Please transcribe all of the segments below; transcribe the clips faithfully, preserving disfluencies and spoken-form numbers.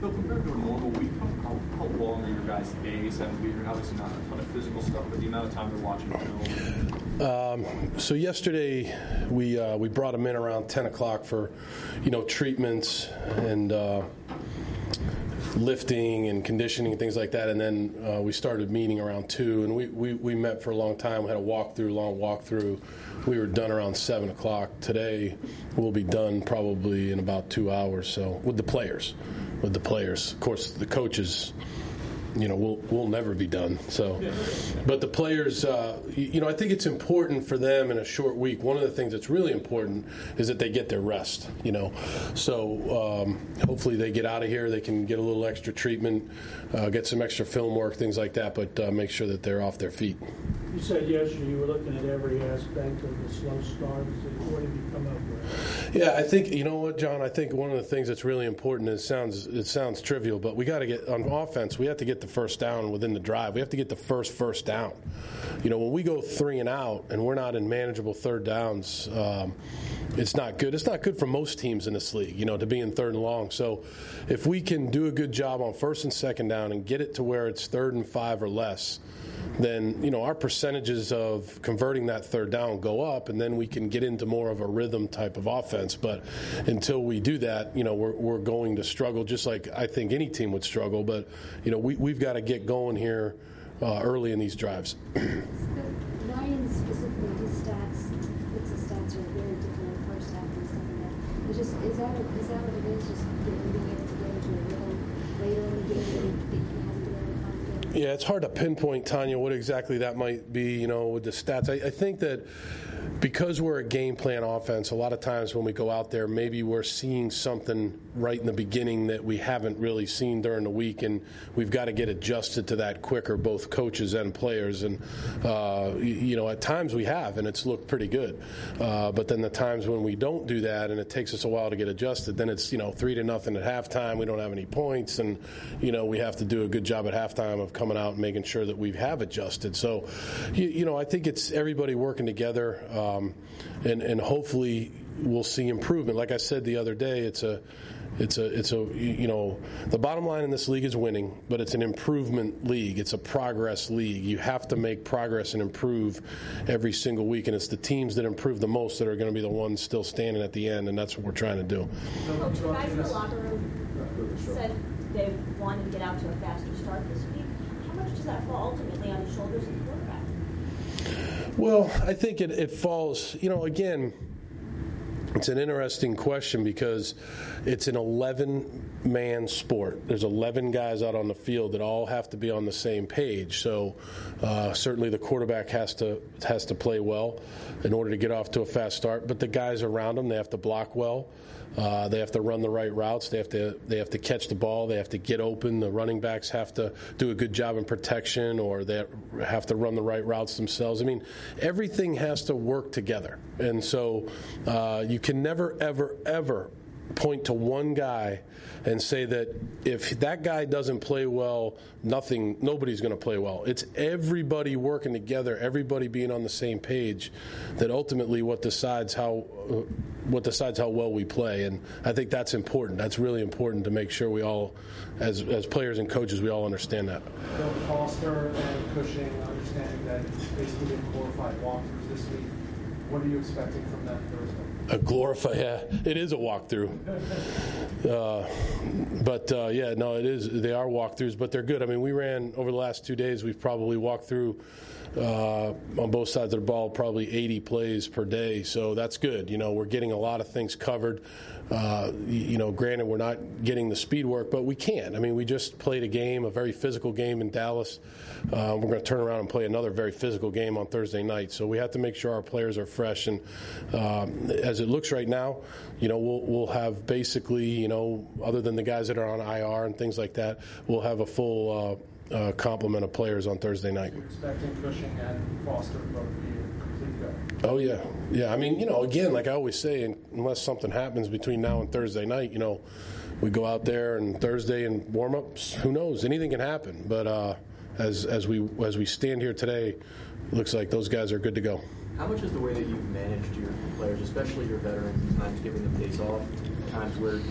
Phil, compared to a normal week, how, how long are your guys' days? And we're obviously not a ton of physical stuff, but the amount of time they're watching film. Um, so yesterday we uh, we brought them in around ten o'clock for, you know, treatments and uh, lifting and conditioning and things like that, and then uh, we started meeting around two, and we, we, we met for a long time. We had a walkthrough, long walkthrough. We were done around seven o'clock. Today we'll be done probably in about two hours. So with the players, with the players, of course the coaches, you know, we'll we'll never be done. So, but the players, uh, you know, I think it's important for them in a short week. One of the things that's really important is that they get their rest. You know, so um, hopefully they get out of here. They can get a little extra treatment, uh, get some extra film work, things like that. But uh, make sure that they're off their feet. You said yesterday you were looking at every aspect of the slow start. What did you come up with? Yeah, I think, you know what, John, I think one of the things that's really important, is it sounds it sounds trivial, but we got to get, on offense, we have to get the first down within the drive. We have to get the first first down. You know, when we go three and out and we're not in manageable third downs, um, it's not good. It's not good for most teams in this league, you know, to be in third and long. So if we can do a good job on first and second down and get it to where it's third and five or less, then, you know, our percentages of converting that third down go up, and then we can get into more of a rhythm type of offense. But until we do that, you know, we're, we're going to struggle, just like I think any team would struggle. But, you know, we, we've got to get going here uh, early in these drives. The Lions specifically, his stats, Fitz's stats are very different in the first half and the second half. It's just, is that, is that what it is, just getting, being able to get into a rhythm later in the game that he hasn't been able to find? Yeah, it's hard to pinpoint, Tanya, what exactly that might be, you know, with the stats. I, I think that because we're a game plan offense, a lot of times when we go out there, maybe we're seeing something right in the beginning that we haven't really seen during the week, and we've got to get adjusted to that quicker, both coaches and players. And, uh, you know, at times we have, and it's looked pretty good. Uh, but then the times when we don't do that and it takes us a while to get adjusted, then it's, you know, three to nothing at halftime. We don't have any points, and, you know, we have to do a good job at halftime of coming out and making sure that we have adjusted. So, you, you know, I think it's everybody working together, um, and, and hopefully we'll see improvement. Like I said the other day, it's a It's a, it's a, you know, the bottom line in this league is winning, but it's an improvement league. It's a progress league. You have to make progress and improve every single week, and it's the teams that improve the most that are going to be the ones still standing at the end, and that's what we're trying to do. Coach, the guys in the locker room said they wanted to get out to a faster start this week. How much does that fall ultimately on the shoulders of the quarterback? Well, I think it, it falls, you know, again, it's an interesting question because it's an eleven-man sport. There's eleven guys out on the field that all have to be on the same page. So uh, certainly the quarterback has to has to play well in order to get off to a fast start. But the guys around him, they have to block well. Uh, they have to run the right routes. They have to they have to catch the ball. They have to get open. The running backs have to do a good job in protection, or they have to run the right routes themselves. I mean, everything has to work together. And so uh, you can never, ever, ever point to one guy and say that if that guy doesn't play well, nothing, nobody's going to play well. It's everybody working together, everybody being on the same page, that ultimately what decides how uh, what decides how well we play. And I think that's important. That's really important to make sure we all, as as players and coaches, we all understand that. Bill Foster and Cushing, understanding that it's basically been glorified walkthroughs this week. What are you expecting from that Thursday? A glorified, yeah, it is a walkthrough. Uh, but, uh, yeah, no, it is. They are walkthroughs, but they're good. I mean, we ran over the last two days, we've probably walked through uh, on both sides of the ball probably eighty plays per day, so that's good. You know, we're getting a lot of things covered. Uh, you know, granted, we're not getting the speed work, but we can. I mean, we just played a game, a very physical game in Dallas. Uh, we're going to turn around and play another very physical game on Thursday night. So we have to make sure our players are fresh. And um, as it looks right now, you know, we'll we'll have basically, you know, other than the guys that are on I R and things like that, we'll have a full uh, uh, complement of players on Thursday night. You're expecting Cushing and Foster both to be a complete go? Oh, yeah. Yeah, I mean, you know, again, like I always say, unless something happens between now and Thursday night, you know, we go out there and Thursday and warm-ups, who knows? Anything can happen. But uh, as as we as we stand here today, it looks like those guys are good to go. How much is the way that you've managed your players, especially your veterans, times giving them days off, times where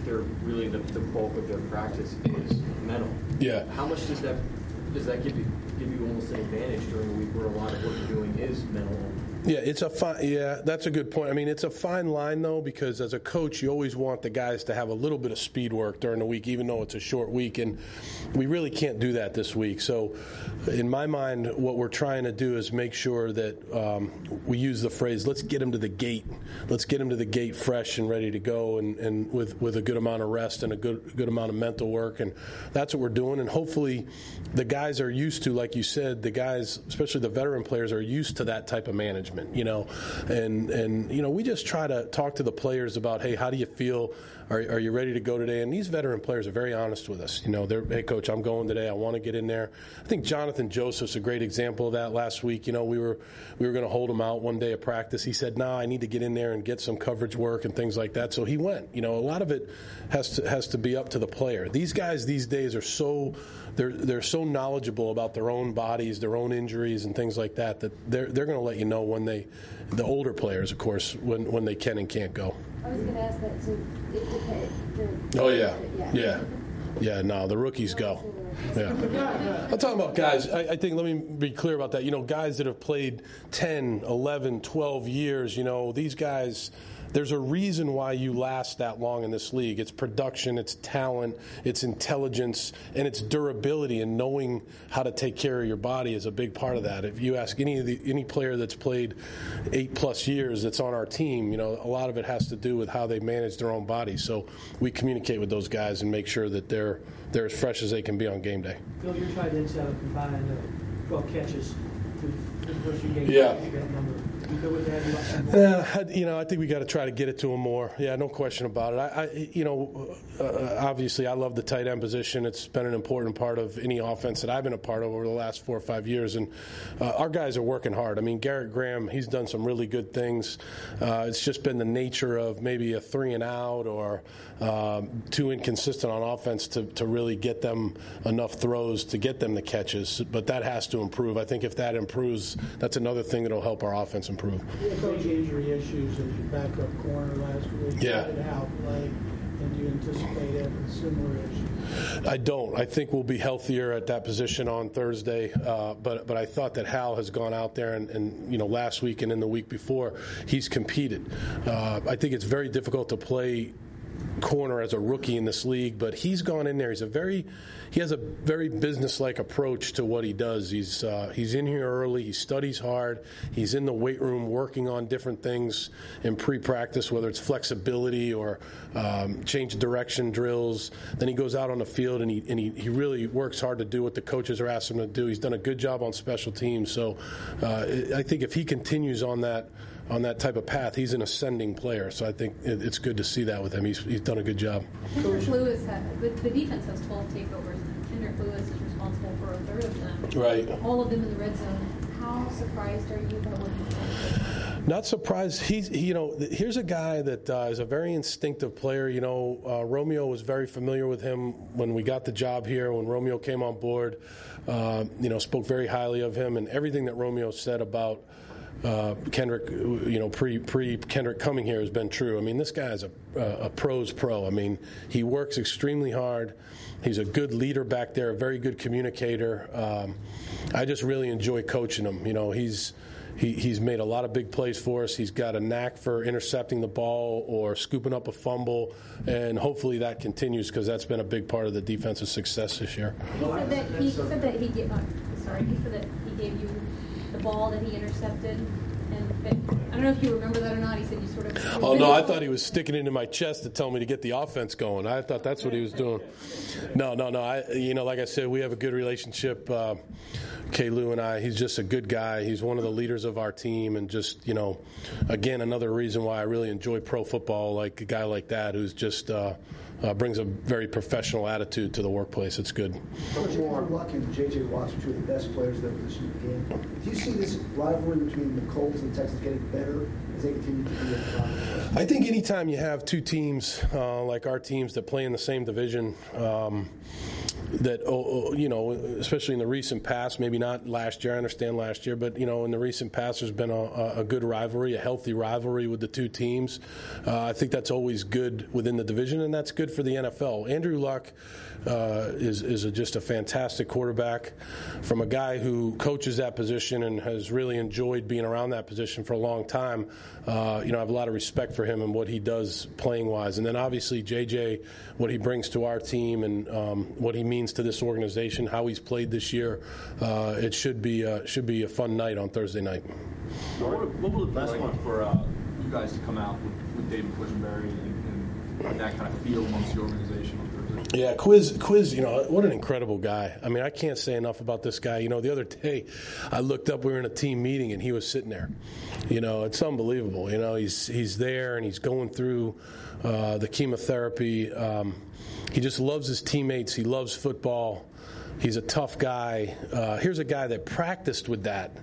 they're really the, the bulk of their practice is mental. Yeah. How much does that does that give you give you almost an advantage during the week where a lot of what you're doing is mental? Yeah, it's a fine. Yeah, that's a good point. I mean, it's a fine line though, because as a coach, you always want the guys to have a little bit of speed work during the week, even though it's a short week, and we really can't do that this week. So, in my mind, what we're trying to do is make sure that um, we use the phrase, "Let's get them to the gate. Let's get them to the gate fresh and ready to go, and, and with with a good amount of rest and a good good amount of mental work." And that's what we're doing. And hopefully, the guys are used to, like you said, the guys, especially the veteran players, are used to that type of management. You know, and and you know, we just try to talk to the players about, hey, how do you feel? Are, are you ready to go today? And these veteran players are very honest with us. You know, they're, hey, coach, I'm going today. I want to get in there. I think Jonathan Joseph's a great example of that last week. You know, we were we were going to hold him out one day of practice. He said, no, nah, I need to get in there and get some coverage work and things like that. So he went. You know, a lot of it has to has to be up to the player. These guys these days are so they're they're so knowledgeable about their own bodies, their own injuries, and things like that that they're they're going to let you know when they, the older players, of course, when when they can and can't go. I was going to ask that. So it depends. Oh yeah, yeah, yeah, yeah. No, the rookies go. Yeah, I'm talking about guys. I, I think let me be clear about that. You know, guys that have played ten, eleven, twelve years. You know, these guys. There's a reason why you last that long in this league. It's production, it's talent, it's intelligence, and it's durability, and knowing how to take care of your body is a big part of that. If you ask any of the, any player that's played eight plus years that's on our team, you know, a lot of it has to do with how they manage their own body. So we communicate with those guys and make sure that they're they're as fresh as they can be on game day. Phil, your tight ends have a combined uh, twelve catches to the first few games. Yeah. That number. You go with that? Uh, you know, I think we got to try to get it to him more. Yeah, no question about it. I, I you know, uh, obviously, I love the tight end position. It's been an important part of any offense that I've been a part of over the last four or five years, and uh, our guys are working hard. I mean, Garrett Graham, he's done some really good things. Uh, it's just been the nature of maybe a three and out or um, too inconsistent on offense to, to really get them enough throws to get them the catches. But that has to improve. I think if that improves, that's another thing that will help our offense improve. You had big injury issues as your backup corner last week. Yeah. How did Hal play? And do you anticipate having similar issues? I don't. I think we'll be healthier at that position on Thursday. Uh, but but I thought that Hal has gone out there and, and you know last week and in the week before he's competed. Uh, I think it's very difficult to play corner as a rookie in this league, but he's gone in there. He's a very, he has a very business-like approach to what he does. He's uh, he's in here early. He studies hard. He's in the weight room working on different things in pre-practice, whether it's flexibility or um, change direction drills. Then he goes out on the field and he and he, he really works hard to do what the coaches are asking him to do. He's done a good job on special teams. So uh, I think if he continues on that. on that type of path, he's an ascending player. So I think it's good to see that with him. He's, he's done a good job. Kendrick Lewis, had, the, the defense has twelve takeovers, and Kendrick Lewis is responsible for a third of them. Right. All of them in the red zone. How surprised are you by what he's done? Not surprised. He's, he, you know, here's a guy that uh, is a very instinctive player. You know, uh, Romeo was very familiar with him when we got the job here, when Romeo came on board. Uh, you know, spoke very highly of him, and everything that Romeo said about Uh, Kendrick, you know, pre pre Kendrick coming here has been true. I mean, this guy is a, a, a pro's pro. I mean, he works extremely hard. He's a good leader back there, a very good communicator. Um, I just really enjoy coaching him. You know, he's he, he's made a lot of big plays for us. He's got a knack for intercepting the ball or scooping up a fumble, and hopefully that continues because that's been a big part of the defensive success this year. He said that he said that he gave. Oh, sorry, he said that he gave you the ball that he intercepted, and that, I don't know if you remember that or not. He said you sort of. Oh no, I thought he was sticking it into my chest to tell me to get the offense going. I thought that's what he was doing. No, no, no. I, you know, like I said, we have a good relationship. Uh, K. Lou and I. He's just a good guy. He's one of the leaders of our team, and just you know, again, another reason why I really enjoy pro football. Like a guy like that who's just. Uh, Uh, brings a very professional attitude to the workplace. It's good. Coach Andrew Luck and J J. Watts are two of the best players in their position in the game. Do you see this rivalry between the Colts and the Texans getting better as as they continue to be in the bottom? I think anytime you have two teams uh, like our teams that play in the same division, um, that, oh, you know, especially in the recent past, maybe not last year, I understand last year, but, you know, in the recent past, there's been a, a good rivalry, a healthy rivalry with the two teams. Uh, I think that's always good within the division, and that's good for the N F L. Andrew Luck uh, is, is a, just a fantastic quarterback from a guy who coaches that position and has really enjoyed being around that position for a long time. Uh, you know, I have a lot of respect for him and what he does playing-wise. And then obviously J J, what he brings to our team and um, what he means to this organization, how he's played this year. Uh, it should be uh, should be a fun night on Thursday night. What would, what would it be like for uh, you guys to come out with, with David Quisenberry and, and that kind of feel amongst the organization on Thursday? Yeah, Quiz, Quiz, you know, what an incredible guy. I mean, I can't say enough about this guy. You know, the other day I looked up, we were in a team meeting, and he was sitting there. You know, it's unbelievable. You know, he's he's there, and he's going through uh, the chemotherapy. Um, he just loves his teammates. He loves football. He's a tough guy. Uh, here's a guy that practiced with that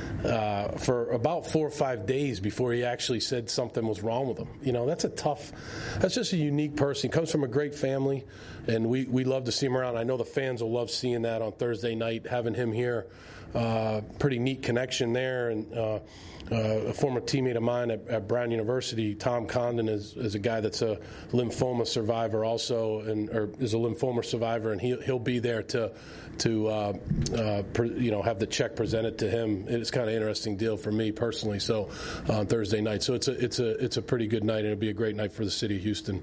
uh, for about four or five days before he actually said something was wrong with him. You know, that's a tough, that's just a unique person. He comes from a great family, and we, we love to see him around. I know the fans will love seeing that on Thursday night, having him here. Uh, pretty neat connection there. And uh, uh, a former teammate of mine at, at Brown University, Tom Condon, is, is a guy that's a lymphoma survivor also, and or is a lymphoma survivor, and he, he'll be there to to uh, uh, pre, you know have the check presented to him. It's kind of an interesting deal for me personally. So on uh, Thursday night, so it's a it's a it's a pretty good night, and it'll be a great night for the city of Houston.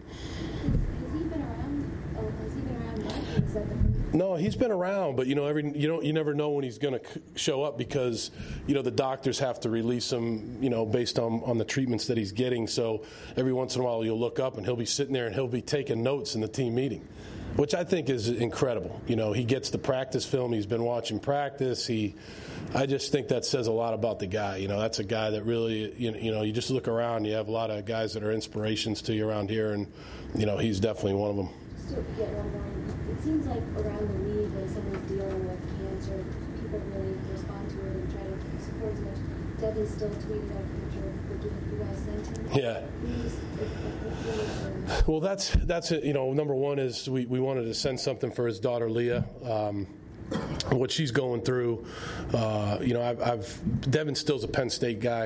Has he been around? Oh, has he been around much? Or is that the No, he's been around, but you know, every you don't you never know when he's going to show up because you know the doctors have to release him, you know, based on on the treatments that he's getting. So every once in a while, you'll look up and he'll be sitting there and he'll be taking notes in the team meeting, which I think is incredible. You know, he gets the practice film. He's been watching practice. He, I just think that says a lot about the guy. You know, that's a guy that really, you know, you know, you just look around. You have a lot of guys that are inspirations to you around here, and you know, he's definitely one of them. Just to get one more, it seems like around the league when someone's dealing with cancer, people really respond to it and try to support as much. Devin still tweeted out a picture of the gift you guys sent him. Yeah. Just, it, it, it, it, Well, that's that's it. You know, number one is we, we wanted to send something for his daughter Leah. Um, what she's going through, uh, you know, I've, I've Devin still's a Penn State guy,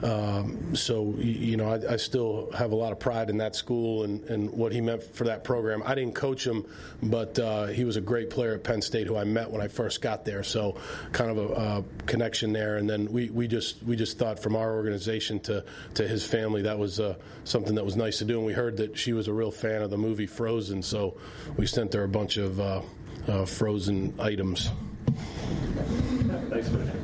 um, so you know, I, I still have a lot of pride in that school and, and what he meant for that program. I didn't coach him, but uh, he was a great player at Penn State who I met when I first got there. So, kind of a, a connection there. And then we, we just we just thought from our organization to to his family that was uh, something that was nice to do. And we heard that she was a real fan of the movie Frozen, so we sent her a bunch of. Uh, Uh, frozen items. Thanks for that.